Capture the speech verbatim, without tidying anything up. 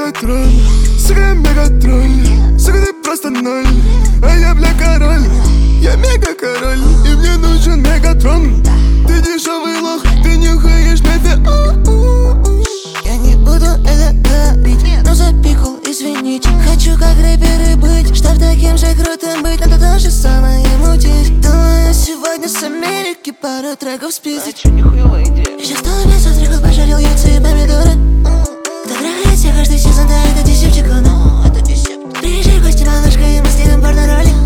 Мегатрон, сука, я Мегатрон. Сука, ты просто ноль, а я, бля, король. Я мега-король, и мне нужен Мегатрон. Ты дешевый лох, ты нюхаешь мефи. Я не буду это говорить, но запикал, извините. Хочу как рэперы быть, чтоб таким же крутым быть. Надо то же самое мутить. Думаю, сегодня с Америки пару треков спиздить. А чё, нихуевая идея? Сейчас сто пятьсот треков пожарил яйца и помидоры. Дотрагивайся каждый сезон, да это десептиконы. Приезжай в гости, малышка, и мы снимем порно-роли.